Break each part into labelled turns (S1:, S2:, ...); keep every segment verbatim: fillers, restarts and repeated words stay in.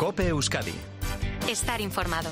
S1: COPE Euskadi.
S2: Estar informado.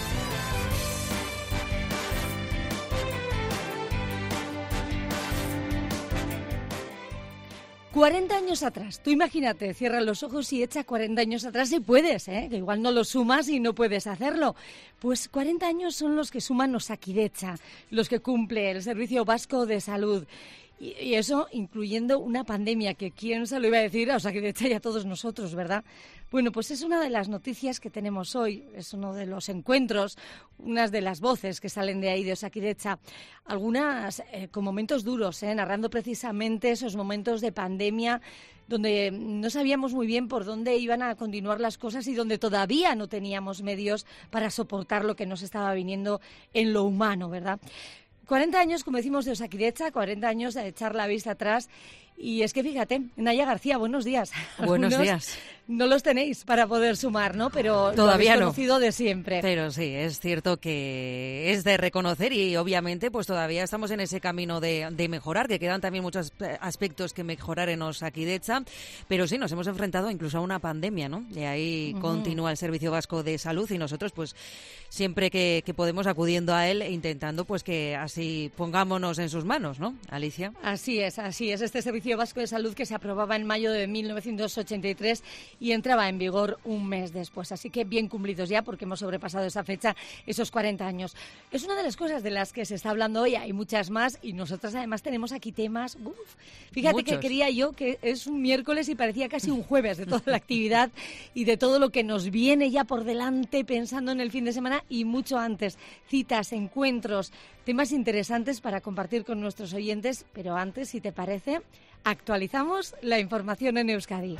S3: cuarenta años atrás, tú imagínate, cierra los ojos y echa cuarenta años atrás y puedes, ¿eh? Que igual no lo sumas y no puedes hacerlo. Pues cuarenta años son los que suman Osakidetza, los que cumple el Servicio Vasco de Salud. Y, y eso incluyendo una pandemia, que quién se lo iba a decir a Osakidetza y a todos nosotros, ¿verdad? Bueno, pues es una de las noticias que tenemos hoy, es uno de los encuentros, unas de las voces que salen de ahí de Osakidetza, algunas eh, con momentos duros, eh, narrando precisamente esos momentos de pandemia donde no sabíamos muy bien por dónde iban a continuar las cosas y donde todavía no teníamos medios para soportar lo que nos estaba viniendo en lo humano, ¿verdad? cuarenta años, como decimos, de Osakidetza, cuarenta años de echar la vista atrás. Y es que fíjate, Naya García, buenos días.
S4: Buenos
S3: Algunos
S4: días.
S3: No los tenéis para poder sumar, ¿no? Pero
S4: todavía
S3: lo habéis
S4: no.
S3: conocido de siempre.
S4: Pero sí, es cierto que es de reconocer y obviamente pues todavía estamos en ese camino de, de mejorar, que quedan también muchos aspectos que mejorar en Osakidetza, pero sí, nos hemos enfrentado incluso a una pandemia, ¿no? Y ahí uh-huh. continúa el Servicio Vasco de Salud y nosotros pues siempre que, que podemos acudiendo a él e intentando pues que así pongámonos en sus manos, ¿no, Alicia?
S3: Así es, así es. Este Servicio Vasco de Salud que se aprobaba en mayo de mil novecientos ochenta y tres y entraba en vigor un mes después. Así que bien cumplidos ya, porque hemos sobrepasado esa fecha, esos cuarenta años. Es una de las cosas de las que se está hablando hoy, hay muchas más, y nosotras además tenemos aquí temas. Uf, fíjate Muchos. que quería yo que es un miércoles y parecía casi un jueves de toda la actividad y de todo lo que nos viene ya por delante, pensando en el fin de semana y mucho antes. Citas, encuentros, temas interesantes para compartir con nuestros oyentes, pero antes, si te parece, actualizamos la información en Euskadi.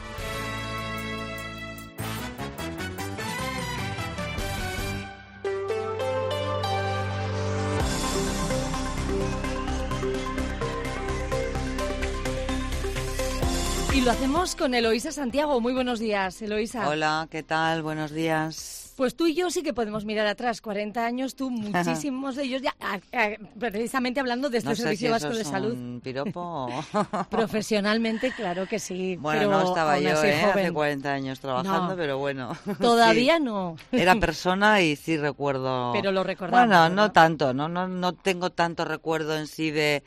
S3: Y lo hacemos con Eloísa Santiago. Muy buenos días, Eloísa.
S5: Hola, ¿qué tal? Buenos días.
S3: Pues tú y yo sí que podemos mirar atrás. cuarenta años, tú, muchísimos de ellos, ya precisamente hablando de este
S5: no sé
S3: Servicio
S5: si
S3: Vasco
S5: eso
S3: de
S5: es
S3: Salud.
S5: Un piropo.
S3: Profesionalmente, claro que sí.
S5: Bueno,
S3: pero
S5: no estaba
S3: aún
S5: yo
S3: así
S5: ¿eh?
S3: joven.
S5: hace cuarenta años trabajando,
S3: No.
S5: pero bueno.
S3: Todavía
S5: sí.
S3: no.
S5: Era persona y sí recuerdo.
S3: Pero lo recordamos.
S5: Bueno,
S3: ¿verdad?
S5: no tanto, no, no, no tengo tanto recuerdo en sí de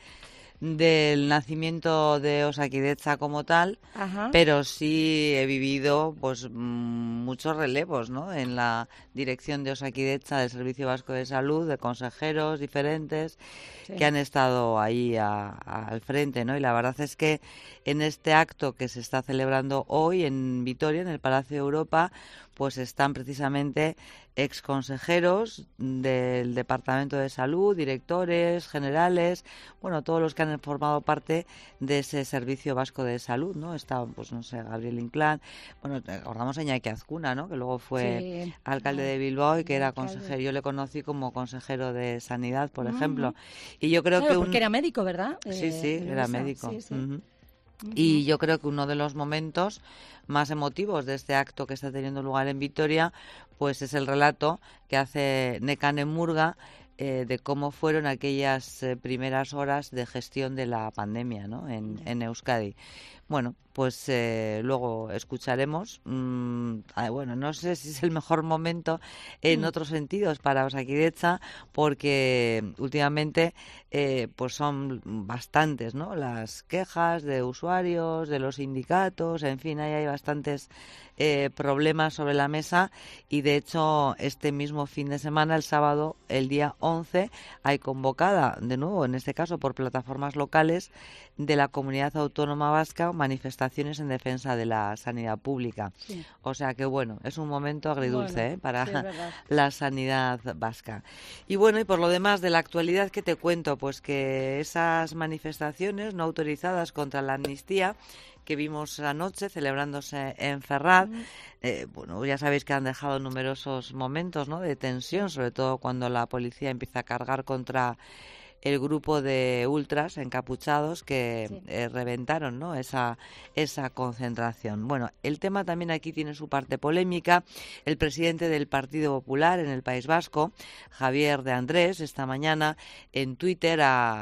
S5: del nacimiento de Osakidetza como tal,
S3: Ajá.
S5: pero sí he vivido pues muchos relevos, ¿no? En la dirección de Osakidetza, del Servicio Vasco de Salud, de consejeros diferentes sí. que han estado ahí a, a, al frente, ¿no? Y la verdad es que en este acto que se está celebrando hoy en Vitoria, en el Palacio de Europa, pues están precisamente exconsejeros del Departamento de Salud, directores generales, bueno, todos los que han formado parte de ese Servicio Vasco de Salud, ¿no? Está, pues no sé, Gabriel Inclán, bueno, recordamos a Iñaki Azcuna, ¿no? Que luego fue sí. alcalde de Bilbao y que era consejero, yo le conocí como consejero de Sanidad, por uh-huh. ejemplo, y yo creo
S3: claro,
S5: que un...
S3: porque era médico, ¿verdad?
S5: Sí, sí,
S3: eh,
S5: era médico.
S3: Sí, sí.
S5: Uh-huh. Uh-huh. Y yo creo que uno de los momentos más emotivos de este acto que está teniendo lugar en Vitoria, pues es el relato que hace Nekane Murga eh, de cómo fueron aquellas eh, primeras horas de gestión de la pandemia, ¿no? en, en Euskadi. Bueno, pues eh, luego escucharemos. Mmm, bueno, no sé si es el mejor momento en mm. otros sentidos para Osakidetza, porque últimamente eh, pues son bastantes, ¿no? Las quejas de usuarios, de los sindicatos, en fin, ahí hay bastantes eh, problemas sobre la mesa y de hecho este mismo fin de semana, el sábado, el día once, hay convocada, de nuevo, en este caso por plataformas locales de la Comunidad Autónoma Vasca, manifestaciones en defensa de la sanidad pública. Sí. O sea que, bueno, es un momento agridulce bueno, ¿eh? para
S3: sí,
S5: la sanidad vasca. Y bueno, y por lo demás de la actualidad, ¿qué te cuento? Pues que esas manifestaciones no autorizadas contra la amnistía que vimos anoche celebrándose en Ferraz, mm. eh, bueno, ya sabéis que han dejado numerosos momentos, ¿no? de tensión, sobre todo cuando la policía empieza a cargar contra el grupo de ultras encapuchados que sí. eh, reventaron, ¿no? esa esa concentración. Bueno, el tema también aquí tiene su parte polémica. El presidente del Partido Popular en el País Vasco, Javier de Andrés, esta mañana en Twitter ha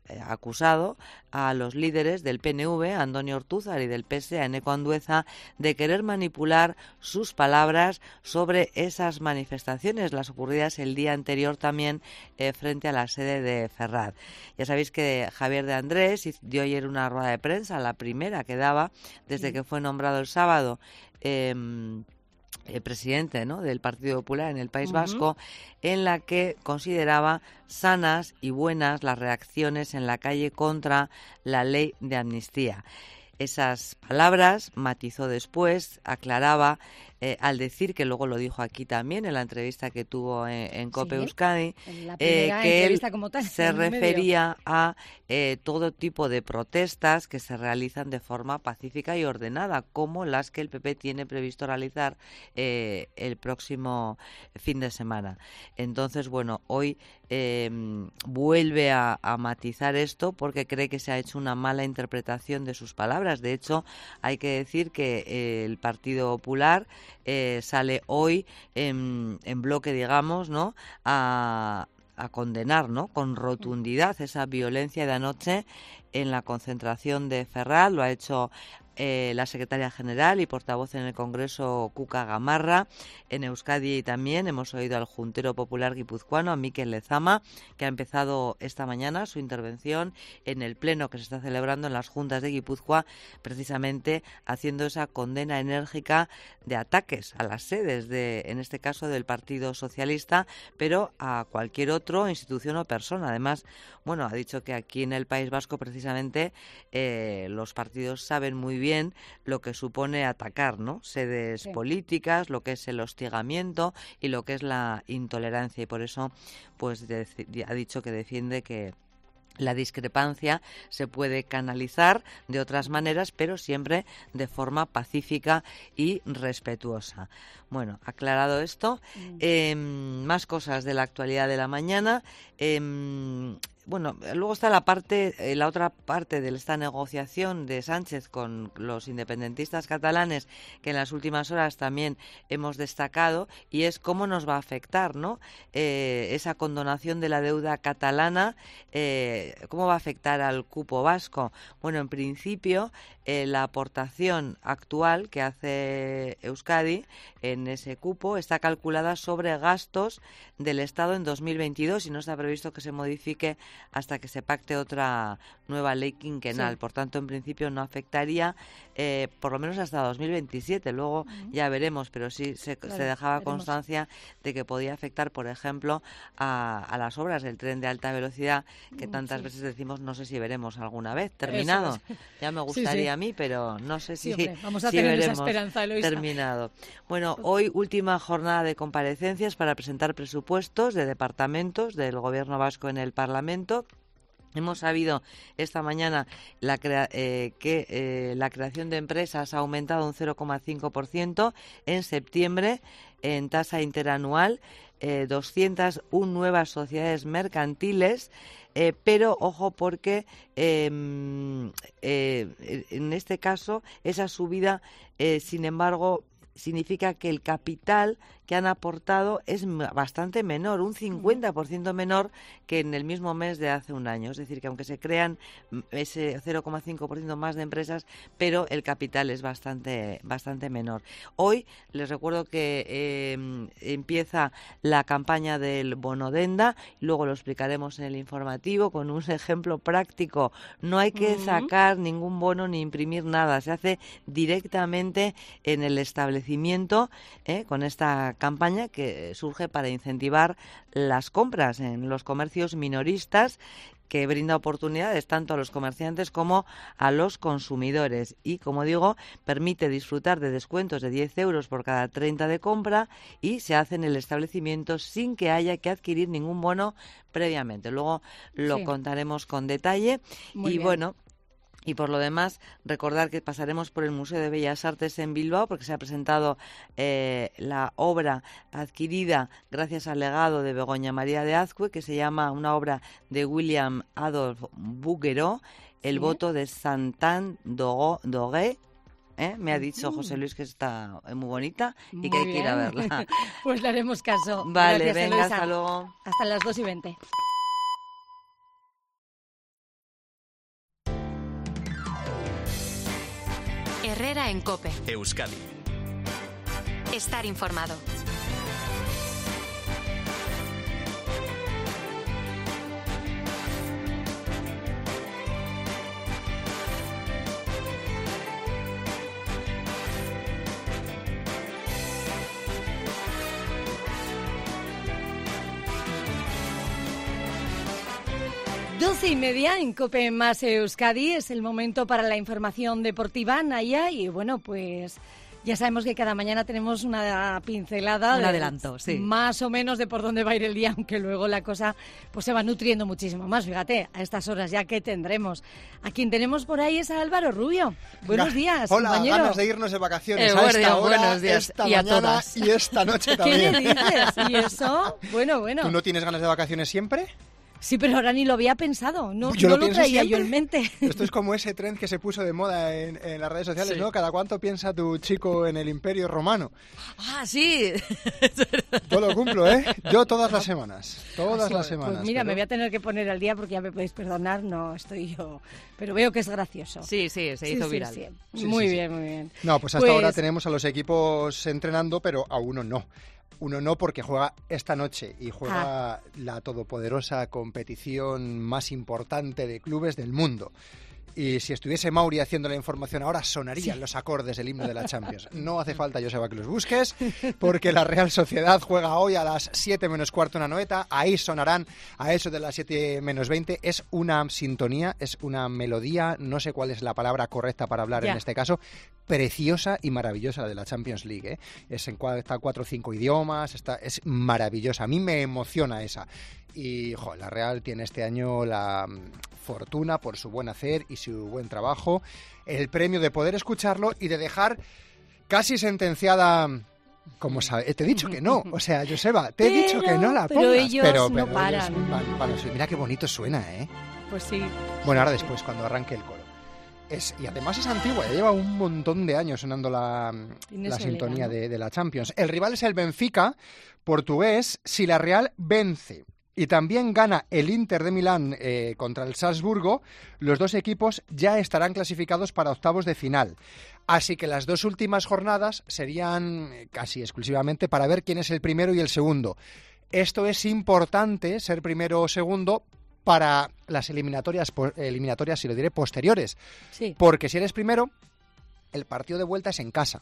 S5: eh, acusado a los líderes del P N V, Andoni Ortúzar, y del P S E, Eneko Andueza, de querer manipular sus palabras sobre esas manifestaciones, las ocurridas el día anterior también eh, frente a la sede de Ferraz. Ya sabéis que Javier de Andrés dio ayer una rueda de prensa, la primera que daba desde que fue nombrado el sábado eh, el presidente, ¿no?, del Partido Popular en el País Vasco, uh-huh. en la que consideraba sanas y buenas las reacciones en la calle contra la ley de amnistía. Esas palabras matizó después, aclaraba eh, al decir, que luego lo dijo aquí también en la entrevista que tuvo en, en COPE sí, Euskadi, eh, que él como tal, se refería medio. a eh, todo tipo de protestas que se realizan de forma pacífica y ordenada, como las que el P P tiene previsto realizar eh, el próximo fin de semana. Entonces, bueno, hoy eh, vuelve a, a matizar esto porque cree que se ha hecho una mala interpretación de sus palabras. De hecho, hay que decir que eh, el Partido Popular eh, sale hoy en, en bloque, digamos, ¿no?, a, a condenar, ¿no?, con rotundidad esa violencia de anoche en la concentración de Ferraz. Lo ha hecho eh, la secretaria general y portavoz en el Congreso, Cuca Gamarra. En Euskadi también hemos oído al juntero popular guipuzcoano, a Mikel Lezama, que ha empezado esta mañana su intervención en el pleno que se está celebrando en las juntas de Guipúzcoa, precisamente haciendo esa condena enérgica de ataques a las sedes, de, en este caso del Partido Socialista, pero a cualquier otro, institución o persona. Además, bueno, ha dicho que aquí en el País Vasco precisamente eh, los partidos saben muy bien lo que supone atacar, ¿no?, sedes sí. políticas, lo que es el hostigamiento y lo que es la intolerancia, y por eso pues de, ha dicho que defiende que la discrepancia se puede canalizar de otras maneras, pero siempre de forma pacífica y respetuosa. Bueno, aclarado esto, mm. eh, más cosas de la actualidad de la mañana. Eh, Bueno, luego está la parte, eh, la otra parte de esta negociación de Sánchez con los independentistas catalanes, que en las últimas horas también hemos destacado, y es cómo nos va a afectar, ¿no?, eh, esa condonación de la deuda catalana, eh, cómo va a afectar al cupo vasco. Bueno, en principio, eh, la aportación actual que hace Euskadi en ese cupo está calculada sobre gastos del Estado en dos mil veintidós y no está previsto que se modifique hasta que se pacte otra nueva ley quinquenal. Sí. Por tanto, en principio no afectaría eh, por lo menos hasta dos mil veintisiete. Luego uh-huh. ya veremos, pero sí se, claro, se dejaba veremos. constancia de que podía afectar, por ejemplo, a, a las obras del tren de alta velocidad, que tantas sí. veces decimos no sé si veremos alguna vez terminado. Es. Ya me gustaría sí, sí. a mí, pero no sé si,
S3: sí, vamos a
S5: si
S3: tener
S5: veremos
S3: esa esperanza, Eloisa.
S5: terminado. Bueno, hoy última jornada de comparecencias para presentar presupuestos de departamentos del Gobierno vasco en el Parlamento. Hemos sabido esta mañana la crea- eh, que eh, la creación de empresas ha aumentado un cero coma cinco por ciento en septiembre en tasa interanual, eh, doscientas una nuevas sociedades mercantiles, eh, pero ojo porque eh, eh, en este caso esa subida, eh, sin embargo, significa que el capital que han aportado es bastante menor, un cincuenta por ciento menor que en el mismo mes de hace un año. Es decir, que aunque se crean ese cero coma cinco por ciento más de empresas, pero el capital es bastante bastante menor. Hoy les recuerdo que eh, empieza la campaña del bono Denda, luego lo explicaremos en el informativo con un ejemplo práctico. No hay que sacar ningún bono ni imprimir nada, se hace directamente en el establecimiento eh, con esta campaña que surge para incentivar las compras en los comercios minoristas, que brinda oportunidades tanto a los comerciantes como a los consumidores y, como digo, permite disfrutar de descuentos de diez euros por cada treinta de compra y se hace en el establecimiento sin que haya que adquirir ningún bono previamente. Luego lo sí. contaremos con detalle. Muy y bien. Bueno, y por lo demás, recordar que pasaremos por el Museo de Bellas Artes en Bilbao porque se ha presentado eh, la obra adquirida gracias al legado de Begoña María de Azcue, que se llama una obra de William Adolph Bouguereau, El ¿Sí? voto de Santan Dogué. ¿Eh? Me ha dicho José Luis que está muy bonita y muy que hay bien. que ir a verla.
S3: Pues le haremos caso.
S5: Vale,
S3: Gracias,
S5: venga,
S3: Eloisa.
S5: hasta luego.
S3: Hasta las dos y veinte.
S2: Herrera en COPE.
S1: Euskadi.
S2: Estar informado.
S3: Doce y media en COPE más Euskadi, es el momento para la información deportiva, Naya, y bueno, pues ya sabemos que cada mañana tenemos una pincelada,
S4: un
S3: de,
S4: adelanto, sí,
S3: más o menos de por dónde va a ir el día, aunque luego la cosa pues se va nutriendo muchísimo más. Fíjate, a estas horas ya que tendremos. A quien tenemos por ahí es a Álvaro Rubio. Buenos días,
S6: Hola,
S3: compañero.
S6: ganas de irnos de vacaciones
S4: eh,
S6: a esta
S4: guardia,
S6: hora,
S4: buenos días.
S6: esta
S4: Y a
S6: mañana
S4: todas.
S6: y esta noche
S3: ¿Qué
S6: también.
S3: le dices? ¿Y eso? Bueno, bueno.
S6: ¿Tú no tienes ganas de vacaciones siempre?
S3: Sí, pero ahora ni lo había pensado. No,
S6: Yo
S3: no
S6: lo
S3: lo
S6: pienso
S3: traía
S6: siempre.
S3: yo en mente.
S6: Esto es como ese trend que se puso de moda en, en las redes sociales,
S4: Sí.
S6: ¿no? Cada cuánto piensa tu chico en el Imperio Romano.
S4: Ah, sí.
S6: Yo lo cumplo, ¿eh? Yo todas las semanas. Todas
S3: Sí,
S6: las semanas.
S3: Pues mira,
S6: pero-
S3: me voy a tener que poner al día porque ya me podéis perdonar, no estoy yo. Pero veo que es gracioso.
S4: Sí, sí, se
S3: Sí,
S4: hizo
S3: sí,
S4: viral.
S3: sí.
S6: Sí,
S3: Muy
S6: sí, sí.
S3: bien, muy bien.
S6: No, pues hasta
S3: Pues-
S6: ahora tenemos a los equipos entrenando, pero a uno no. Uno no porque juega esta noche y juega
S3: Ah.
S6: la todopoderosa competición más importante de clubes del mundo. Y si estuviese Mauri haciendo la información ahora, sonarían
S3: Sí.
S6: los acordes del himno de la Champions. No hace falta, Joseba, que los busques, porque la Real Sociedad juega hoy a las siete menos cuarto en Anoeta. Ahí sonarán a eso de las siete menos veinte. Es una sintonía, es una melodía, no sé cuál es la palabra correcta para hablar
S3: Ya.
S6: en este caso, preciosa y maravillosa la de la Champions League, ¿eh? Es en cua- está cuatro o cinco idiomas, está, es maravillosa. A mí me emociona esa. Y jo, la Real tiene este año la mm, fortuna por su buen hacer y su buen trabajo, el premio de poder escucharlo y de dejar casi sentenciada. Como sabes, te he dicho que no, o sea, Joseba, te he
S3: Pero-
S6: dicho que no la
S3: pero
S6: pongas,
S3: ellos
S6: pero,
S3: no
S6: pero ellos
S3: paran.
S6: van- van a subir. Mira qué bonito suena, ¿eh?
S3: Pues sí.
S6: Bueno, ahora después, cuando arranque el coro. Es, y además es antigua, ya lleva un montón de años sonando la,
S3: Tiene
S6: la
S3: su liga,
S6: sintonía
S3: ¿no?
S6: de, de la Champions. El rival es el Benfica, portugués, si la Real vence y también gana el Inter de Milán eh, contra el Salzburgo, los dos equipos ya estarán clasificados para octavos de final. Así que las dos últimas jornadas serían eh, casi exclusivamente para ver quién es el primero y el segundo. Esto es importante, ser primero o segundo, para las eliminatorias, po- eliminatorias, si lo diré, posteriores.
S3: Sí.
S6: Porque si eres primero, el partido de vuelta es en casa.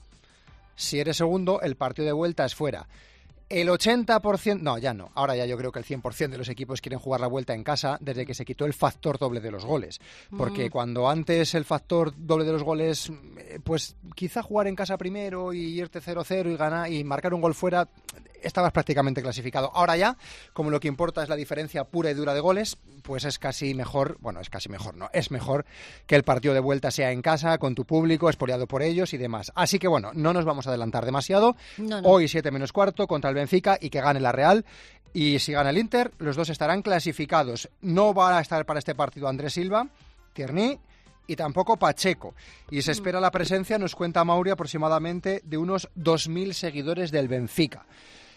S6: Si eres segundo, el partido de vuelta es fuera. El ochenta por ciento, no, ya no, ahora ya yo creo que el cien por ciento de los equipos quieren jugar la vuelta en casa desde que se quitó el factor doble de los goles. Porque
S3: Mm.
S6: cuando antes el factor doble de los goles, eh, pues quizá jugar en casa primero y irte cero cero y ganar y marcar un gol fuera, estabas prácticamente clasificado. Ahora ya, como lo que importa es la diferencia pura y dura de goles, pues es casi mejor, bueno, es casi mejor, no, es mejor que el partido de vuelta sea en casa, con tu público, expoliado por ellos y demás. Así que bueno, no nos vamos a adelantar demasiado.
S3: No, no.
S6: Hoy siete menos cuarto contra el Benfica y que gane la Real. Y si gana el Inter, los dos estarán clasificados. No va a estar para este partido Andrés Silva, Tierney y tampoco Pacheco. Y se espera la presencia, nos cuenta Mauri, aproximadamente de unos dos mil seguidores del Benfica.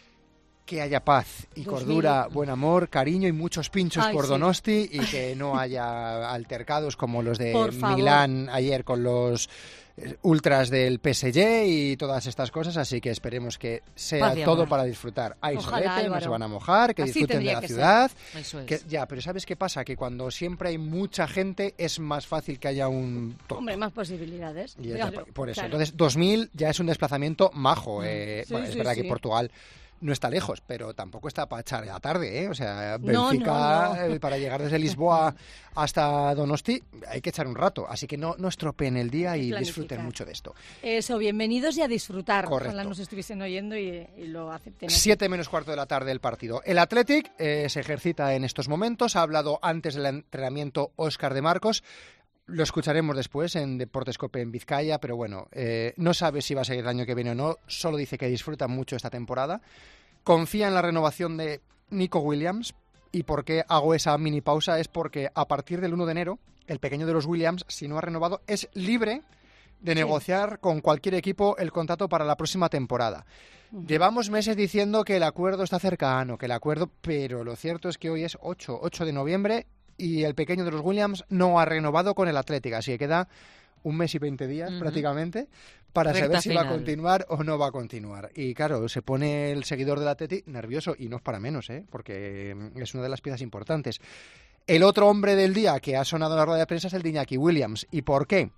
S6: Que haya paz y
S3: dos
S6: cordura,
S3: mil.
S6: buen amor, cariño y muchos pinchos
S3: Ay,
S6: por
S3: sí.
S6: Donosti y que no haya altercados como los de
S3: Por favor.
S6: Milán ayer con los eh, ultras del P S G y todas estas cosas, así que esperemos que sea
S4: Paz y
S6: todo
S4: amor.
S6: para disfrutar. Hay
S3: Ojalá,
S6: solete, no
S3: Álvaro.
S6: se van a mojar, que
S3: Así
S6: disfruten de
S3: tendría
S6: la
S3: que ser.
S6: ciudad.
S4: Eso es.
S6: Que, ya, pero ¿sabes qué pasa? Que cuando siempre hay mucha gente es más fácil que haya un toque.
S3: Hombre, más posibilidades.
S6: Y es
S3: Claro,
S6: ya por- por eso.
S3: claro.
S6: Entonces, dos mil ya es un desplazamiento majo. eh,
S3: Sí,
S6: bueno, es
S3: sí,
S6: verdad
S3: sí.
S6: que Portugal no está lejos, pero tampoco está para echar a la tarde, ¿eh? O sea,
S3: No,
S6: Benfica,
S3: no, no.
S6: eh, para llegar desde Lisboa hasta Donosti, hay que echar un rato. Así que no, no estropeen el día
S3: Hay que
S6: y
S3: planificar.
S6: disfruten mucho de esto.
S3: Eso, bienvenidos y a disfrutar.
S6: Correcto.
S3: Ojalá nos estuviesen oyendo y, y lo acepten.
S6: Siete menos cuarto de la tarde el partido. El Athletic eh, se ejercita en estos momentos. Ha hablado antes del entrenamiento Óscar de Marcos. Lo escucharemos después en Deportes Cope en Vizcaya, pero bueno, eh, no sabe si va a seguir el año que viene o no. Solo dice que disfruta mucho esta temporada. Confía en la renovación de Nico Williams. ¿Y por qué hago esa mini pausa? Es porque a partir del uno de enero, el pequeño de los Williams, si no ha renovado, es libre de negociar con cualquier equipo el contrato para la próxima temporada. Llevamos meses diciendo que el acuerdo está cercano, que el acuerdo, pero lo cierto es que hoy es ocho de noviembre y el pequeño de los Williams no ha renovado con el Atlético, así que queda un mes y veinte días
S4: uh-huh.
S6: prácticamente, para
S4: Recta
S6: saber si
S4: final.
S6: va a continuar o no va a continuar. Y claro, se pone el seguidor del Atleti nervioso, y no es para menos, ¿eh? Porque es una de las piezas importantes. El otro hombre del día que ha sonado en la rueda de prensa es el de Iñaki Williams. ¿Y por qué?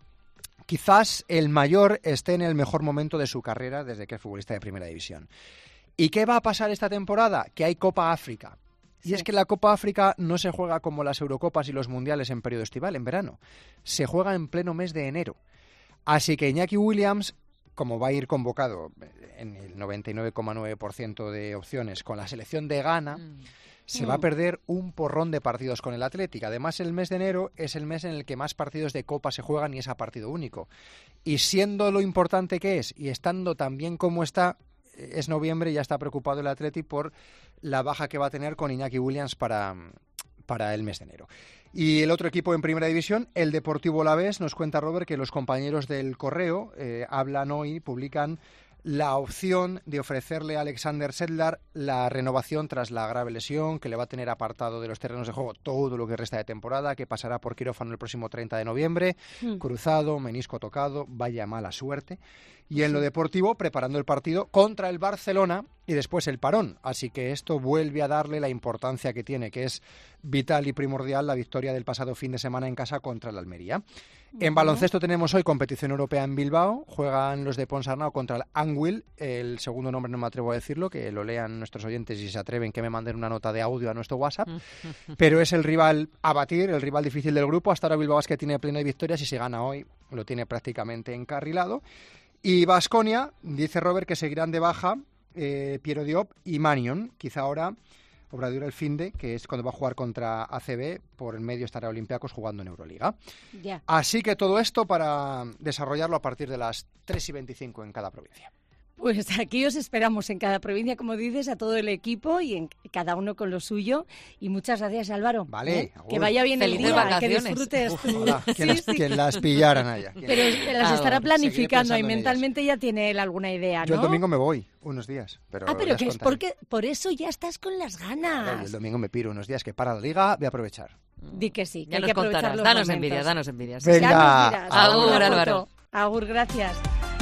S6: Quizás el mayor esté en el mejor momento de su carrera desde que es futbolista de Primera División. ¿Y qué va a pasar esta temporada? Que hay Copa África. Y sí. es que la Copa África no se juega como las Eurocopas y los Mundiales en periodo estival, en verano. Se juega en pleno mes de enero. Así que Iñaki Williams, como va a ir convocado en el noventa y nueve coma nueve por ciento de opciones con la selección de Ghana, mm. se mm. va a perder un porrón de partidos con el Athletic. Además, el mes de enero es el mes en el que más partidos de Copa se juegan y es a partido único. Y siendo lo importante que es y estando tan bien como está, es noviembre y ya está preocupado el Athletic por la baja que va a tener con Iñaki Williams para, para el mes de enero. Y el otro equipo en Primera División, el Deportivo Alavés, nos cuenta Robert que los compañeros del Correo eh, hablan hoy, publican la opción de ofrecerle a Alexander Sedlar la renovación tras la grave lesión que le va a tener apartado de los terrenos de juego todo lo que resta de temporada, que pasará por quirófano el próximo treinta de noviembre, mm. cruzado, menisco tocado, vaya mala suerte. Y en lo deportivo, preparando el partido contra el Barcelona y después el parón. Así que esto vuelve a darle la importancia que tiene, que es vital y primordial la victoria del pasado fin de semana en casa contra el Almería. En baloncesto tenemos hoy competición europea en Bilbao. Juegan los de Ponsarnau contra el Anwil. El segundo nombre no me atrevo a decirlo, que lo lean nuestros oyentes y si se atreven que me manden una nota de audio a nuestro WhatsApp. Pero es el rival a batir, el rival difícil del grupo. Hasta ahora Bilbao Basket tiene plena de victorias y si gana hoy lo tiene prácticamente encarrilado. Y Baskonia, dice Robert, que seguirán de baja eh, Piero Diop y Manion. Quizá ahora Obradura el finde, que es cuando va a jugar contra A C B, por el medio estará Olympiacos jugando en Euroliga. Yeah. Así que todo esto para desarrollarlo a partir de las tres y veinticinco en cada provincia.
S3: Pues aquí os esperamos en cada provincia, como dices, a todo el equipo y en cada uno con lo suyo. Y muchas gracias, Álvaro.
S6: Vale.
S3: ¿Eh? Que vaya bien
S4: Felices
S3: el día,
S4: vacaciones.
S3: Que disfrutes.
S6: Uf, hola,
S3: sí,
S6: que, las,
S3: sí.
S6: que las pillaran allá.
S3: Pero las
S4: ah,
S3: estará planificando y
S6: en
S3: mentalmente
S6: ellas.
S3: Ya tiene él alguna idea, ¿no?
S6: Yo el domingo me voy unos días. Pero
S3: ah, pero que es
S6: contaré.
S3: porque por eso ya estás con las ganas.
S6: Claro, el domingo me piro unos días que para la liga, voy a aprovechar.
S3: Di que sí, que
S4: ya
S3: hay
S4: nos
S3: que aprovechar
S4: contarás.
S3: los
S4: Danos
S3: momentos.
S4: envidia, danos envidia. Sí.
S6: Venga.
S3: Ya nos dirás.
S4: Agur,
S3: Una
S4: Álvaro.
S3: foto. Agur, gracias.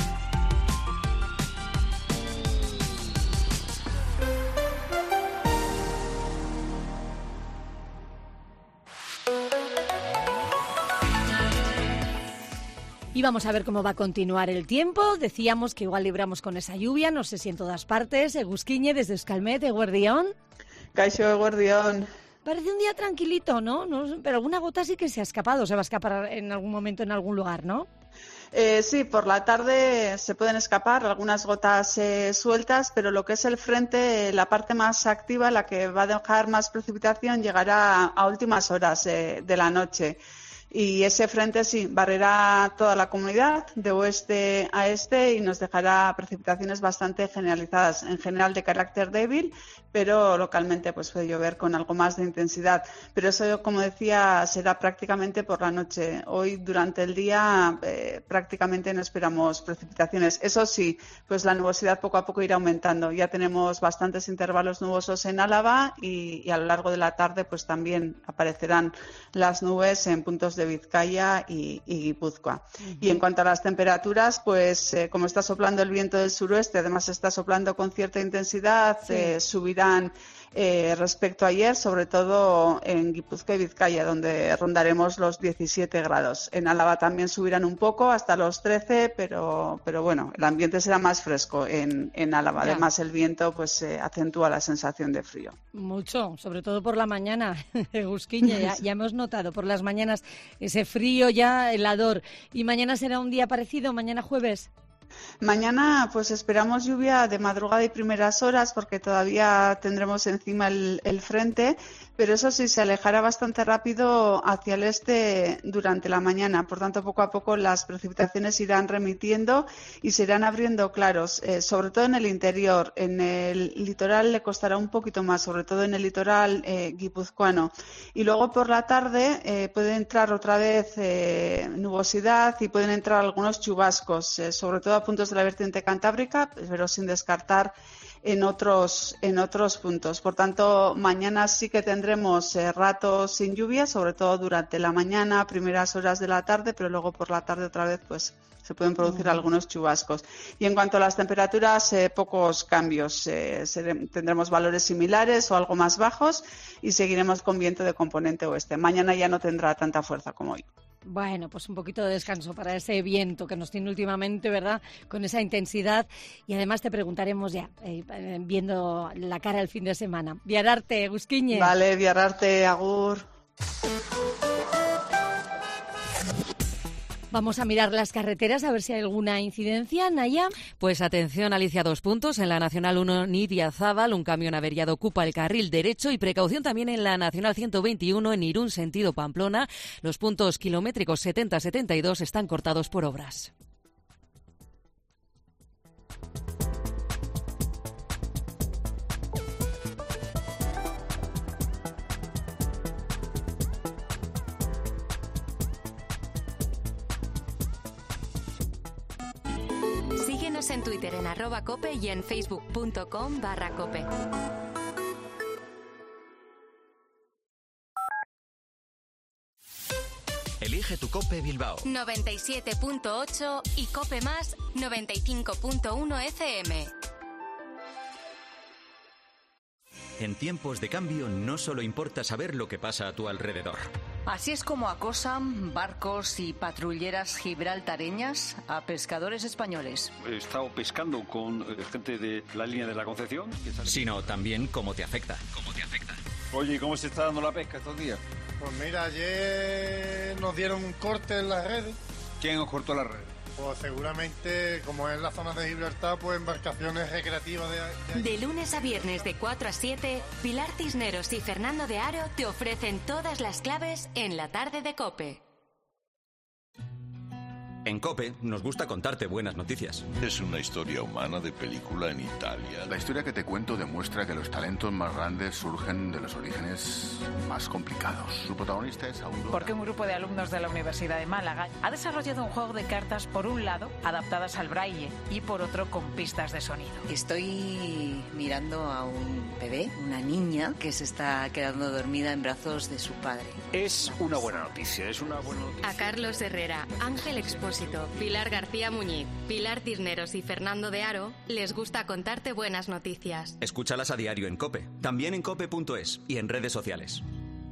S3: Y vamos a ver cómo va a continuar el tiempo. Decíamos que igual libramos con esa lluvia, no sé si en todas partes. Egusquiñe, desde Euskalmet, Eguerdión.
S1: Kaixo, Eguerdión.
S3: Parece un día tranquilito, ¿no? ¿no? Pero alguna gota sí que se ha escapado, se va a escapar en algún momento en algún lugar, ¿no?
S1: Eh, sí, por la tarde se pueden escapar algunas gotas eh, sueltas, pero lo que es el frente, la parte más activa, la que va a dejar más precipitación, llegará a últimas horas eh, de la noche. Y ese frente sí barrerá toda la comunidad de oeste a este y nos dejará precipitaciones bastante generalizadas, en general de carácter débil, pero localmente pues puede llover con algo más de intensidad. Pero eso, como decía, será prácticamente por la noche. Hoy durante el día eh, prácticamente no esperamos precipitaciones. Eso sí, pues la nubosidad poco a poco irá aumentando. Ya tenemos bastantes intervalos nubosos en Álava y, y a lo largo de la tarde pues también aparecerán las nubes en puntos de Vizcaya y, y Guipúzcoa. Uh-huh. Y en cuanto a las temperaturas, pues eh, como está soplando el viento del suroeste, además está soplando con cierta intensidad, sí. eh, subirán eh, respecto a ayer, sobre todo en Guipúzcoa y Vizcaya, donde rondaremos los diecisiete grados. En Álava también subirán un poco, hasta los trece, pero, pero bueno, el ambiente será más fresco en, en Álava. Ya. Además, el viento pues eh, acentúa la sensación de frío.
S3: Mucho, sobre todo por la mañana, Egusquiñe, ya, ya hemos notado por las mañanas ese frío ya helador. ¿Y mañana será un día parecido, mañana jueves?
S1: Mañana pues esperamos lluvia de madrugada y primeras horas porque todavía tendremos encima el, el frente, pero eso sí se alejará bastante rápido hacia el este durante la mañana. Por tanto, poco a poco las precipitaciones irán remitiendo y se irán abriendo claros, eh, sobre todo en el interior. En el litoral le costará un poquito más, sobre todo en el litoral eh, guipuzcoano. Y luego por la tarde eh, puede entrar otra vez eh, nubosidad y pueden entrar algunos chubascos, eh, sobre todo a puntos de la vertiente cantábrica, pero sin descartar en otros, en otros puntos. Por tanto, mañana sí que tendremos eh, ratos sin lluvia, sobre todo durante la mañana, primeras horas de la tarde, pero luego por la tarde otra vez pues se pueden producir uh-huh. algunos chubascos. Y en cuanto a las temperaturas, eh, pocos cambios. Eh, seré, tendremos valores similares o algo más bajos y seguiremos con viento de componente oeste. Mañana ya no tendrá tanta fuerza como hoy.
S3: Bueno, pues un poquito de descanso para ese viento que nos tiene últimamente, ¿verdad? Con esa intensidad. Y además te preguntaremos ya, eh, viendo la cara el fin de semana. Biararte, Gusquiñe.
S1: Vale, Biararte, agur.
S3: Vamos a mirar las carreteras a ver si hay alguna incidencia, Naya.
S4: Pues atención, Alicia, dos puntos. En la Nacional uno Nidia-Zábal, un camión averiado ocupa el carril derecho y precaución también en la Nacional ciento veintiuno en Irún, sentido Pamplona. Los puntos kilométricos setenta a setenta y dos están cortados por obras.
S2: Síguenos en Twitter en arroba cope y en facebook.com barra cope.
S7: Elige tu Cope Bilbao.
S2: noventa y siete punto ocho y Cope Más noventa y cinco punto uno F M.
S7: En tiempos de cambio no solo importa saber lo que pasa a tu alrededor.
S8: Así es como acosan barcos y patrulleras gibraltareñas a pescadores españoles.
S9: He estado pescando con gente de la línea de la Concepción.
S7: Sino también cómo te afecta. Cómo te afecta.
S9: Oye, ¿y cómo se está dando la pesca estos días?
S10: Pues mira, ayer nos dieron un corte en las redes.
S9: ¿Quién os cortó las redes?
S10: Pues seguramente, como es la zona de Gibraltar, pues embarcaciones recreativas de...
S2: De, de lunes a viernes de cuatro a siete, Pilar Cisneros y Fernando de Aro te ofrecen todas las claves en la tarde de COPE.
S7: En COPE nos gusta contarte buenas noticias.
S11: Es una historia humana de película en Italia.
S12: La historia que te cuento demuestra que los talentos más grandes surgen de los orígenes más complicados. Su protagonista es Aurora.
S13: Porque un grupo de alumnos de la Universidad de Málaga ha desarrollado un juego de cartas, por un lado, adaptadas al braille y por otro, con pistas de sonido.
S8: Estoy mirando a un bebé, una niña, que se está quedando dormida en brazos de su padre.
S9: Es una buena noticia, es una buena noticia.
S2: A Carlos Herrera, Ángel Expósito, Pilar García Muñiz, Pilar Cisneros y Fernando de Aro les gusta contarte buenas noticias.
S7: Escúchalas a diario en COPE, también en cope punto es y en redes sociales.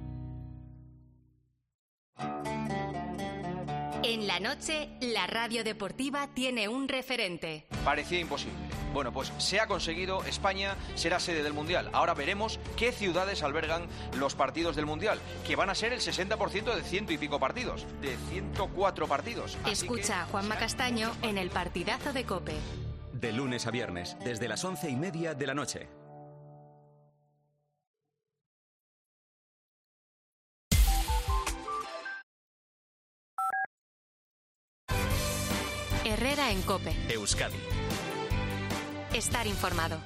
S2: En la noche, la radio deportiva tiene un referente.
S14: Parecía imposible. Bueno, pues se ha conseguido. España será sede del Mundial. Ahora veremos qué ciudades albergan los partidos del Mundial, que van a ser el sesenta por ciento de ciento y pico partidos, de ciento cuatro partidos.
S2: Escucha a Juanma Castaño en el partidazo de COPE.
S7: De lunes a viernes, desde las once y media de la noche.
S2: Herrera en COPE.
S7: Euskadi.
S2: Estar informado.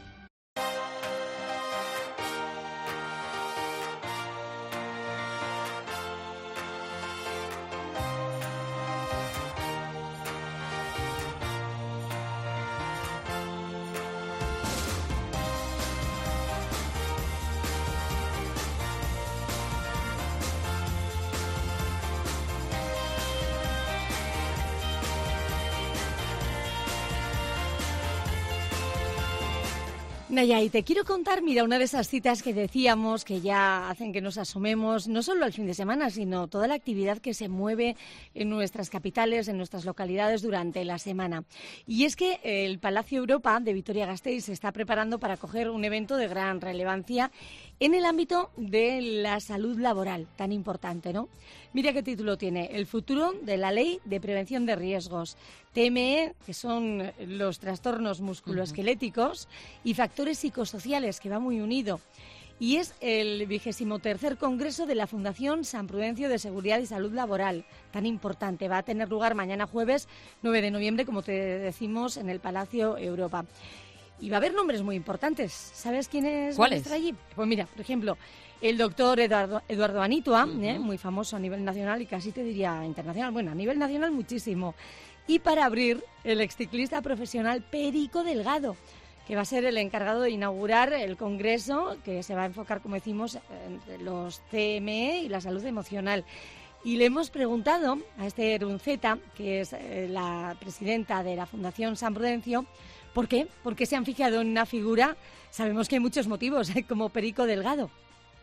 S3: Naya, y te quiero contar, mira, una de esas citas que decíamos que ya hacen que nos asomemos, no solo al fin de semana, sino toda la actividad que se mueve en nuestras capitales, en nuestras localidades durante la semana. Y es que el Palacio Europa de Vitoria-Gasteiz se está preparando para acoger un evento de gran relevancia en el ámbito de la salud laboral, tan importante, ¿no? Mira qué título tiene: El futuro de la ley de prevención de riesgos. T M E, que son los trastornos musculoesqueléticos, uh-huh. y factores psicosociales, que va muy unido. Y es el vigésimo tercer congreso de la Fundación San Prudencio de Seguridad y Salud Laboral, tan importante. Va a tener lugar mañana jueves nueve de noviembre, como te decimos, en el Palacio Europa. Y va a haber nombres muy importantes. ¿Sabes quiénes van a estar allí? Pues mira, por ejemplo, el doctor Eduardo, Eduardo Anitua, uh-huh. ¿eh? muy famoso a nivel nacional y casi te diría internacional. Bueno, a nivel nacional muchísimo. Y para abrir, el exciclista profesional Perico Delgado. que va a ser el encargado de inaugurar el congreso que se va a enfocar, como decimos, en los C M E y la salud emocional. Y le hemos preguntado a Esther Unceta, que es eh, la presidenta de la Fundación San Prudencio, ¿por qué? ¿Por qué se han fijado en una figura? Sabemos que hay muchos motivos, ¿eh? Como Perico Delgado.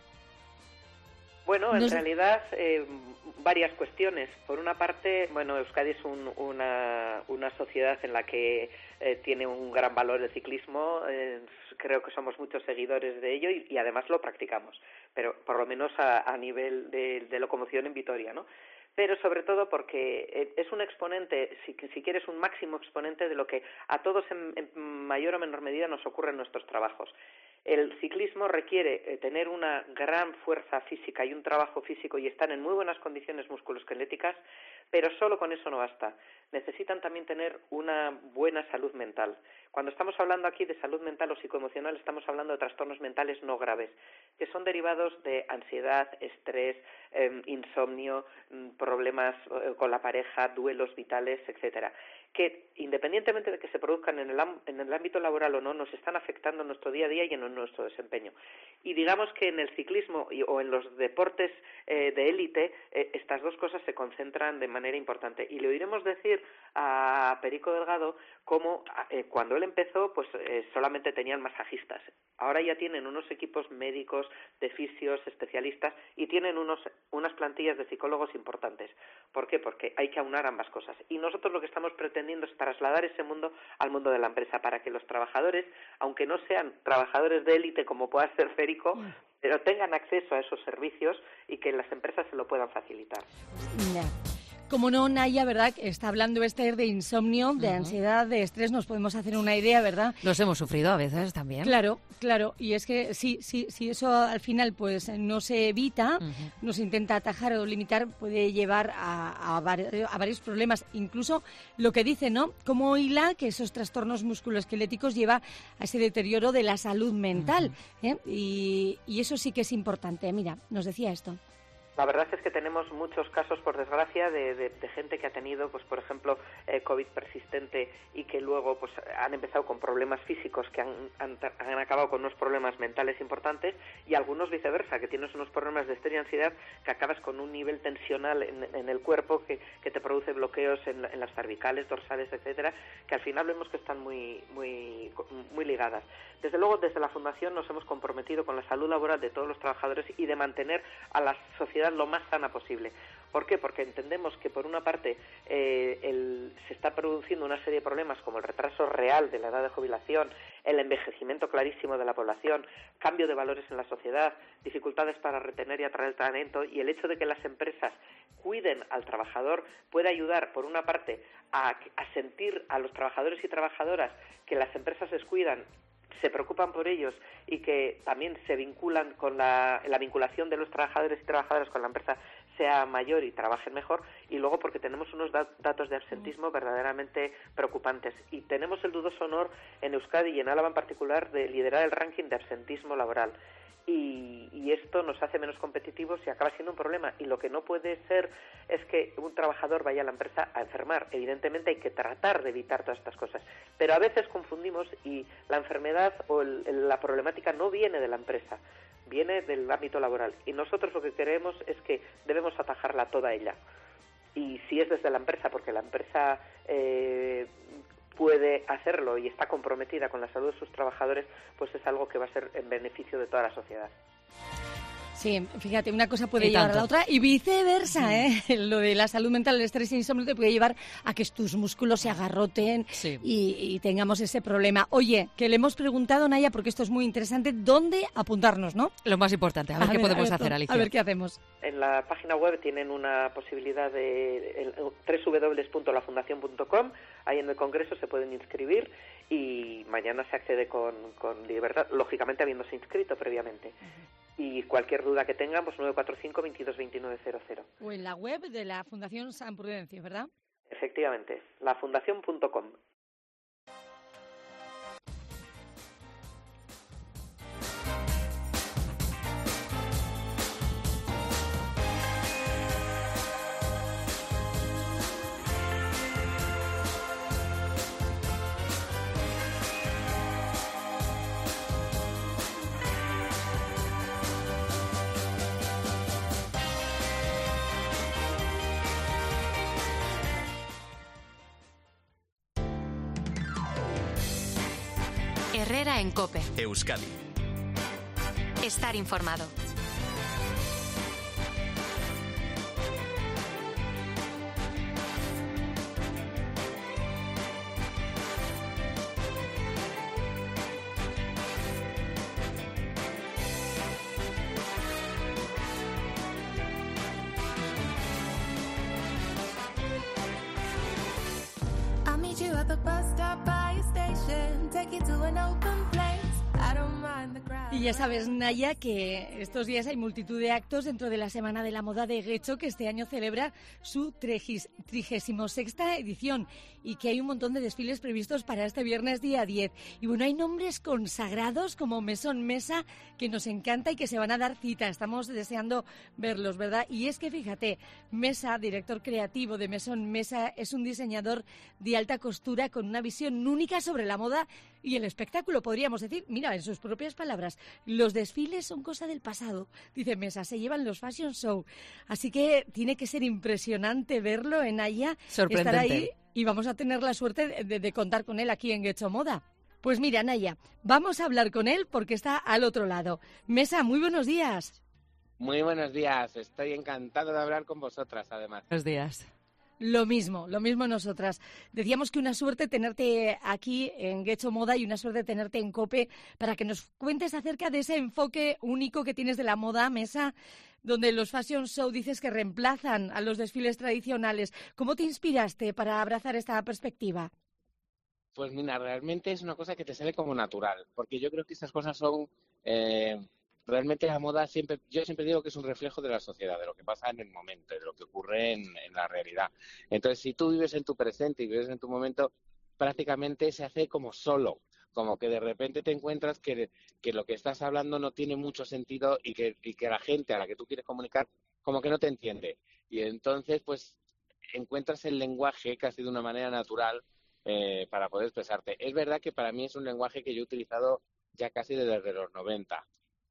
S15: Bueno, en
S3: Nos...
S15: realidad eh, varias cuestiones. Por una parte, bueno, Euskadi es un, una, una sociedad en la que eh, tiene un gran valor el ciclismo. Eh, creo que somos muchos seguidores de ello y, y además lo practicamos, pero por lo menos a, a nivel de, de locomoción en Vitoria, ¿no? Pero sobre todo porque es un exponente, si, si quieres, un máximo exponente de lo que a todos en, en mayor o menor medida nos ocurre en nuestros trabajos. El ciclismo requiere tener una gran fuerza física y un trabajo físico y estar en muy buenas condiciones musculoesqueléticas, pero solo con eso no basta. Necesitan también tener una buena salud mental. Cuando estamos hablando aquí de salud mental o psicoemocional, estamos hablando de trastornos mentales no graves, que son derivados de ansiedad, estrés, eh, insomnio, problemas eh, con la pareja, duelos vitales, etcétera, que independientemente de que se produzcan en el, en el ámbito laboral o no, nos están afectando en nuestro día a día y en nuestro desempeño. Y digamos que en el ciclismo y, o en los deportes eh, de élite, eh, estas dos cosas se concentran de manera importante. Y le oiremos decir a Perico Delgado cómo eh, cuando él empezó, pues eh, solamente tenían masajistas. Ahora ya tienen unos equipos médicos, de fisios, especialistas, y tienen unos, unas plantillas de psicólogos importantes. ¿Por qué? Porque hay que aunar ambas cosas. Y nosotros lo que estamos pretendiendo es trasladar ese mundo al mundo de la empresa, para que los trabajadores, aunque no sean trabajadores de élite como pueda ser Férico, mm. pero tengan acceso a esos servicios y que las empresas se lo puedan facilitar.
S3: Yeah. Como no, Naya, ¿verdad? Está hablando Esther de insomnio, de uh-huh. ansiedad, de estrés. Nos podemos hacer una idea, ¿verdad?
S4: Los hemos sufrido a veces también.
S3: Claro, claro. Y es que sí, sí, si eso al final pues no se evita, uh-huh. no se intenta atajar o limitar, puede llevar a, a, var- a varios problemas. Incluso lo que dice, ¿no? Como hila que esos trastornos musculoesqueléticos lleva a ese deterioro de la salud mental. Uh-huh. ¿eh? Y, y eso sí que es importante. Mira, nos decía esto.
S15: La verdad es que tenemos muchos casos, por desgracia, de, de, de gente que ha tenido, pues por ejemplo, eh, COVID persistente y que luego pues han empezado con problemas físicos que han, han, han acabado con unos problemas mentales importantes, y algunos viceversa, que tienes unos problemas de estrés y ansiedad que acabas con un nivel tensional en, en el cuerpo que, que te produce bloqueos en, en las cervicales, dorsales, etcétera, que al final vemos que están muy, muy, muy ligadas. Desde luego, desde la Fundación nos hemos comprometido con la salud laboral de todos los trabajadores y de mantener a la sociedad lo más sana posible. ¿Por qué? Porque entendemos que por una parte eh, el, se está produciendo una serie de problemas como el retraso real de la edad de jubilación, el envejecimiento clarísimo de la población, cambio de valores en la sociedad, dificultades para retener y atraer talento, y el hecho de que las empresas cuiden al trabajador puede ayudar, por una parte, a, a sentir a los trabajadores y trabajadoras que las empresas les cuidan, se preocupan por ellos y que también se vinculan con la, la vinculación de los trabajadores y trabajadoras con la empresa sea mayor y trabajen mejor, y luego porque tenemos unos dat- datos de absentismo verdaderamente preocupantes, y tenemos el dudoso honor en Euskadi y en Álava en particular de liderar el ranking de absentismo laboral. Y, y esto nos hace menos competitivos y acaba siendo un problema. Y lo que no puede ser es que un trabajador vaya a la empresa a enfermar. Evidentemente hay que tratar de evitar todas estas cosas, pero a veces confundimos y la enfermedad o el, el, la problemática no viene de la empresa, viene del ámbito laboral. Y nosotros lo que queremos es que debemos atajarla toda ella. Y si es desde la empresa, porque la empresa eh, puede hacerlo y está comprometida con la salud de sus trabajadores, pues es algo que va a ser en beneficio de toda la sociedad.
S3: Sí, fíjate, una cosa puede llevar a la otra y viceversa, ¿eh? Lo de la salud mental, el estrés y el insomnio te puede llevar a que tus músculos se agarroten sí. y, y tengamos ese problema. Oye, que le hemos preguntado, Naya, porque esto es muy interesante, ¿dónde apuntarnos, no?
S4: Lo más importante, a ver a qué ver, podemos
S3: a ver,
S4: hacer, Alicia.
S3: A ver qué hacemos.
S15: En la página web tienen una posibilidad de doble u doble u doble u punto la fundación punto com, ahí en el congreso se pueden inscribir y mañana se accede con, con libertad, lógicamente habiéndose inscrito previamente. Uh-huh. Y cualquier duda que tengamos, nueve cuatro cinco, veintidós veintinueve cero cero.
S3: O en la web de la Fundación San Prudencio, ¿verdad?
S15: Efectivamente, la fundación punto com.
S2: Herrera en COPE.
S7: Euskadi.
S2: Estar informado.
S3: Y ya sabes, Naya, que estos días hay multitud de actos dentro de la Semana de la Moda de Getxo, que este año celebra su trigésima sexta edición y que hay un montón de desfiles previstos para este viernes día diez. Y bueno, hay nombres consagrados como Mesón Mesa, que nos encanta y que se van a dar cita. Estamos deseando verlos, ¿verdad? Y es que fíjate, Mesa, director creativo de Mesón Mesa, es un diseñador de alta costura con una visión única sobre la moda y el espectáculo, podríamos decir. Mira, en sus propias palabras, los desfiles son cosa del pasado, dice Mesa, se llevan los fashion show. Así que tiene que ser impresionante verlo en Naya, estar ahí, y vamos a tener la suerte de, de contar con él aquí en Getxo Moda. Pues mira, Naya, vamos a hablar con él porque está al otro lado. Mesa, muy buenos días.
S16: Muy buenos días, estoy encantado de hablar con vosotras, además.
S4: Buenos días.
S3: Lo mismo, lo mismo nosotras. Decíamos que una suerte tenerte aquí en Getxo Moda y una suerte tenerte en COPE para que nos cuentes acerca de ese enfoque único que tienes de la moda, Mesa, donde los fashion show dices que reemplazan a los desfiles tradicionales. ¿Cómo te inspiraste para abrazar esta perspectiva?
S16: Pues mira, realmente es una cosa que te sale como natural, porque yo creo que estas cosas son... Eh, realmente la moda siempre, yo siempre digo que es un reflejo de la sociedad, de lo que pasa en el momento, de lo que ocurre en, en la realidad. Entonces, si tú vives en tu presente y vives en tu momento, prácticamente se hace como solo, como que de repente te encuentras que, que lo que estás hablando no tiene mucho sentido y que, y que la gente a la que tú quieres comunicar como que no te entiende. Y entonces, pues, encuentras el lenguaje casi de una manera natural eh, para poder expresarte. Es verdad que para mí es un lenguaje que yo he utilizado ya casi desde los noventa.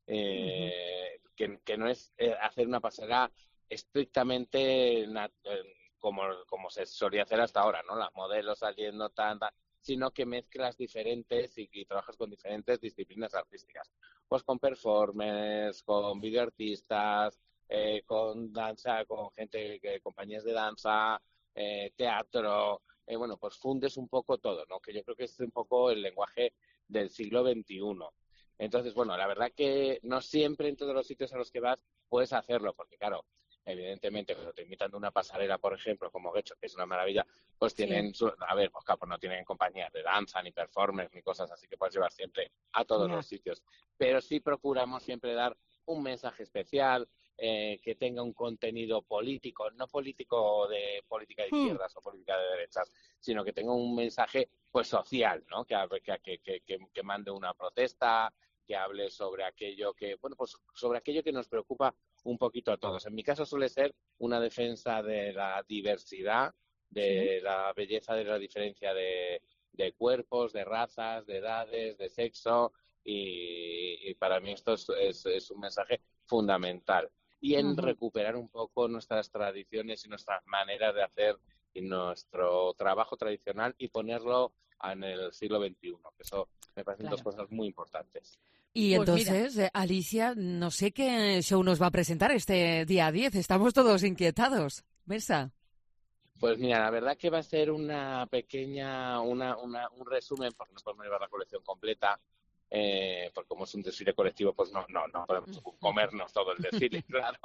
S16: Eh, uh-huh. que, que no es eh, hacer una pasarela estrictamente nat- eh, como, como se solía hacer hasta ahora, ¿no? Las modelos saliendo tan, tan sino que mezclas diferentes y, y trabajas con diferentes disciplinas artísticas. Pues con performers, con videoartistas, eh, con danza, con gente, que, compañías de danza, eh, teatro, eh, bueno, pues fundes un poco todo, ¿no? Que yo creo que es un poco el lenguaje del siglo veintiuno. Entonces, bueno, la verdad que no siempre en todos los sitios a los que vas puedes hacerlo, porque claro, evidentemente cuando te invitan de una pasarela, por ejemplo, como Getxo, que es una maravilla, pues tienen, sí. su, a ver, pues claro, pues no tienen compañías de danza, ni performers, ni cosas así que puedes llevar siempre a todos yeah. los sitios. Pero sí procuramos siempre dar un mensaje especial, eh, que tenga un contenido político, no político de política de izquierdas hmm. o política de derechas, sino que tenga un mensaje pues social, ¿no? Que, que, que, que, que mande una protesta, que hable sobre aquello que, bueno, pues sobre aquello que nos preocupa un poquito a todos. En mi caso suele ser una defensa de la diversidad, de sí. la belleza de la diferencia de, de cuerpos, de razas, de edades, de sexo, y, y para mí esto es, es, es un mensaje fundamental. Y en uh-huh. recuperar un poco nuestras tradiciones y nuestras maneras de hacer y nuestro trabajo tradicional y ponerlo en el siglo veintiuno, que eso me parecen claro. dos cosas muy importantes.
S4: Y pues entonces, mira. Alicia, no sé qué show nos va a presentar este día diez. Estamos todos inquietados. Mesa.
S16: Pues mira, la verdad que va a ser una pequeña, una, una, un resumen, porque no podemos llevar la colección completa, eh, porque como es un desfile colectivo, pues no, no, no podemos comernos todo el desfile, claro.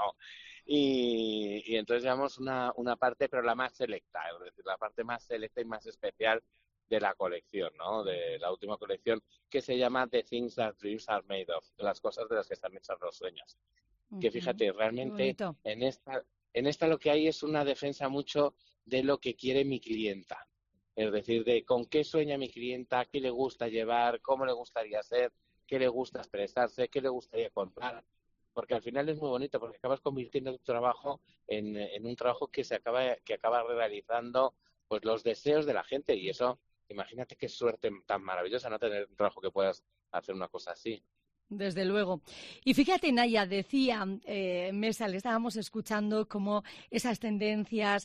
S16: Y, y entonces llevamos una, una parte, pero la más selecta, es decir, la parte más selecta y más especial de la colección, ¿no? De la última colección, que se llama The Things That Dreams Are Made Of, las cosas de las que están hechas los sueños. Uh-huh. Que fíjate, realmente en esta, en esta lo que hay es una defensa mucho de lo que quiere mi clienta. Es decir, de con qué sueña mi clienta, qué le gusta llevar, cómo le gustaría ser, qué le gusta expresarse, qué le gustaría comprar. Porque al final es muy bonito, porque acabas convirtiendo tu trabajo en, en un trabajo que se acaba, que acaba realizando pues los deseos de la gente, y eso, imagínate qué suerte tan maravillosa, no tener un trabajo que puedas hacer una cosa así.
S3: Desde luego. Y fíjate, Naya, decía eh, Mesa, le estábamos escuchando cómo esas tendencias,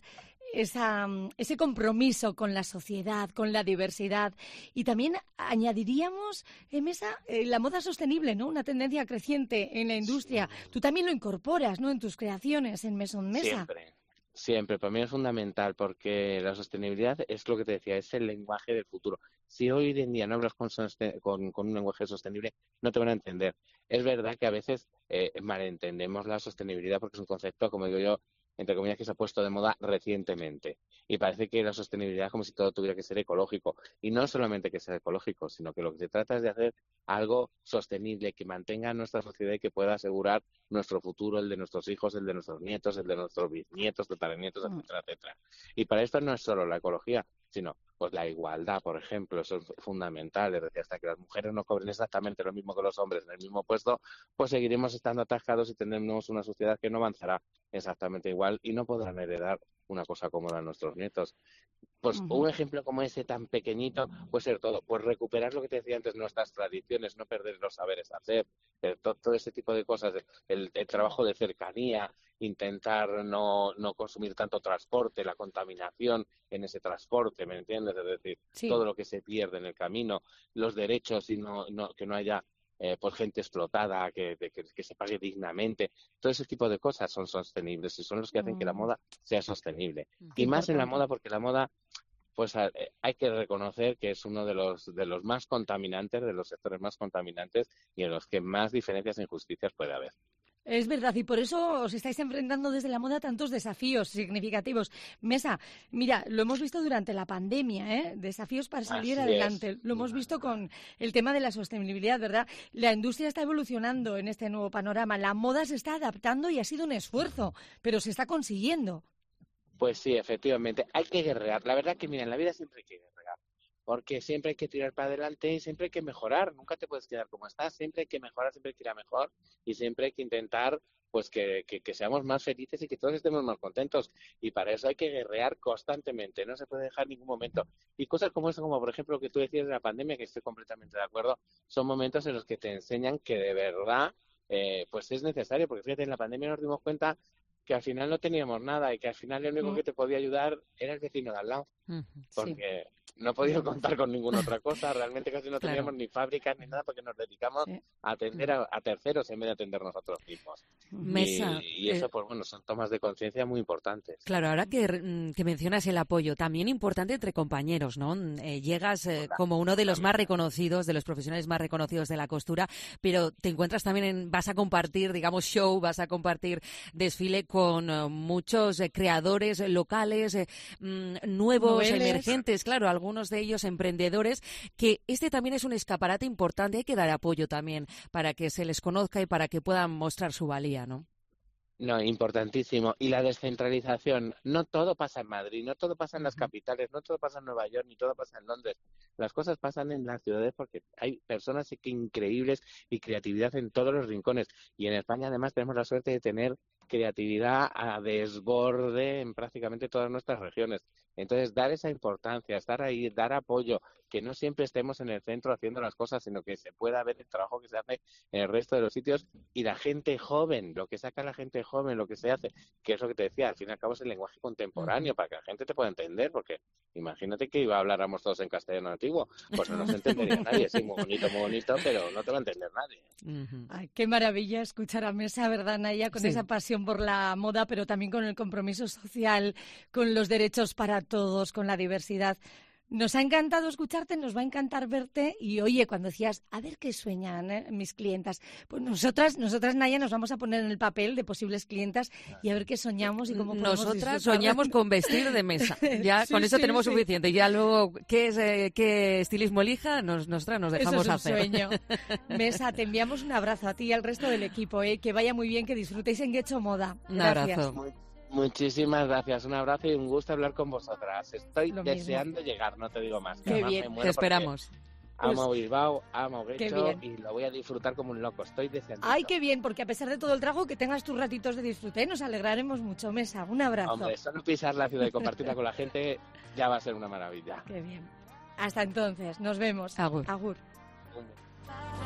S3: esa, ese compromiso con la sociedad, con la diversidad. Y también añadiríamos, eh, Mesa, eh, la moda sostenible, ¿no? Una tendencia creciente en la industria. Tú también lo incorporas, ¿no? En tus creaciones, en Maison Mesa.
S16: Siempre. Siempre, para mí es fundamental porque la sostenibilidad es lo que te decía, es el lenguaje del futuro. Si hoy en día no hablas con, con, con un lenguaje sostenible, no te van a entender. Es verdad que a veces eh, malentendemos la sostenibilidad porque es un concepto, como digo yo, entre comillas, que se ha puesto de moda recientemente. Y parece que la sostenibilidad es como si todo tuviera que ser ecológico. Y no solamente que sea ecológico, sino que lo que se trata es de hacer algo sostenible, que mantenga nuestra sociedad y que pueda asegurar nuestro futuro, el de nuestros hijos, el de nuestros nietos, el de nuestros bisnietos, tataranietos, etcétera, etcétera. Y para esto no es solo la ecología, sino pues la igualdad, por ejemplo, eso es fundamental. Es decir, hasta que las mujeres no cobren exactamente lo mismo que los hombres en el mismo puesto, pues seguiremos estando atascados y tendremos una sociedad que no avanzará exactamente igual y no podrán heredar una cosa cómoda a nuestros nietos. Pues uh-huh. un ejemplo como ese tan pequeñito puede ser todo. Pues recuperar lo que te decía antes, nuestras tradiciones, no perder los saberes hacer, todo, todo ese tipo de cosas, el, el trabajo de cercanía, intentar no, no consumir tanto transporte, la contaminación en ese transporte, ¿me entiendes? Es decir, sí. todo lo que se pierde en el camino, los derechos y no, no que no haya Eh, por gente explotada, que, de, que, que se pague dignamente. Todo ese tipo de cosas son sostenibles y son los que hacen mm. que la moda sea sostenible. Qué y más importante. En la moda, porque la moda, pues eh, hay que reconocer que es uno de los, de los más contaminantes, de los sectores más contaminantes y en los que más diferencias e injusticias puede haber.
S3: Es verdad, y por eso os estáis enfrentando desde la moda a tantos desafíos significativos. Mesa, mira, lo hemos visto durante la pandemia, ¿eh? Desafíos para salir Así adelante. Es. Lo hemos visto con el tema de la sostenibilidad, ¿verdad? La industria está evolucionando en este nuevo panorama. La moda se está adaptando y ha sido un esfuerzo, pero se está consiguiendo.
S16: Pues sí, efectivamente. Hay que guerrear. La verdad que, mira, en la vida siempre hay que guerrear. Porque siempre hay que tirar para adelante y siempre hay que mejorar. Nunca te puedes quedar como estás. Siempre hay que mejorar, siempre hay que ir a mejor y siempre hay que intentar pues que, que, que seamos más felices y que todos estemos más contentos. Y para eso hay que guerrear constantemente. No se puede dejar ningún momento. Y cosas como eso, como por ejemplo lo que tú decías de la pandemia, que estoy completamente de acuerdo, son momentos en los que te enseñan que de verdad eh, pues es necesario. Porque fíjate, en la pandemia nos dimos cuenta que al final no teníamos nada y que al final lo único mm. que te podía ayudar era el vecino de al lado. Mm, porque sí. no podíamos contar con ninguna otra cosa. Realmente casi no teníamos claro. ni fábricas ni nada porque nos dedicamos sí. a atender a, a terceros en vez de atender nosotros mismos.
S4: Mesa,
S16: y, y eso, eh, pues bueno, son tomas de conciencia muy importantes.
S4: Claro, ahora que, que mencionas el apoyo, también importante entre compañeros, ¿no? Eh, llegas eh, como uno de los más reconocidos, de los profesionales más reconocidos de la costura, pero te encuentras también en, vas a compartir, digamos, show, vas a compartir desfile con uh, muchos eh, creadores locales, eh, mm, nuevos, Noveles. emergentes, claro, algunos de ellos emprendedores, que este también es un escaparate importante, hay que dar apoyo también para que se les conozca y para que puedan mostrar su valía, ¿no?
S16: No, importantísimo. Y la descentralización. No todo pasa en Madrid, no todo pasa en las capitales, no todo pasa en Nueva York, ni todo pasa en Londres. Las cosas pasan en las ciudades porque hay personas increíbles y creatividad en todos los rincones. Y en España, además, tenemos la suerte de tener creatividad a desborde en prácticamente todas nuestras regiones. Entonces, dar esa importancia, estar ahí, dar apoyo, que no siempre estemos en el centro haciendo las cosas, sino que se pueda ver el trabajo que se hace en el resto de los sitios y la gente joven, lo que saca la gente joven, lo que se hace, que es lo que te decía, al fin y al cabo es el lenguaje contemporáneo, para que la gente te pueda entender, porque imagínate que iba a habláramos todos en castellano antiguo, pues no nos entendería nadie, sí, muy bonito, muy bonito, pero no te va a entender nadie.
S3: Uh-huh. Ay, qué maravilla escuchar a Mesa, ¿verdad, Naya? Con sí. esa pasión por la moda, pero también con el compromiso social, con los derechos para todos, con la diversidad. Nos ha encantado escucharte, nos va a encantar verte y, oye, cuando decías, a ver qué sueñan ¿eh? mis clientas, pues nosotras, nosotras, Naya, nos vamos a poner en el papel de posibles clientas y a ver qué soñamos y cómo podemos
S4: Nosotras soñamos con vestir de Mesa, ya sí, con eso sí, tenemos sí. suficiente, ya luego qué, es, eh, qué estilismo elija, nos, nosotras nos dejamos
S3: eso es
S4: hacer.
S3: Un sueño. Mesa, te enviamos un abrazo a ti y al resto del equipo, ¿eh? Que vaya muy bien, que disfrutéis en Getxo Moda.
S4: Un abrazo.
S16: Muchísimas gracias, un abrazo y un gusto hablar con vosotras. Estoy Lo deseando mismo. llegar, no te digo más.
S3: Qué bien,
S4: te esperamos.
S16: Amo pues, Bilbao, amo Getxo y lo voy a disfrutar como un loco. Estoy deseando.
S3: Ay, qué bien, porque a pesar de todo el trabajo, que tengas tus ratitos de disfrute, nos alegraremos mucho, Mesa. Un abrazo.
S16: Hombre, solo pisar la ciudad y compartirla con la gente ya va a ser una maravilla.
S3: Qué bien. Hasta entonces, nos vemos.
S4: Agur.
S3: Agur.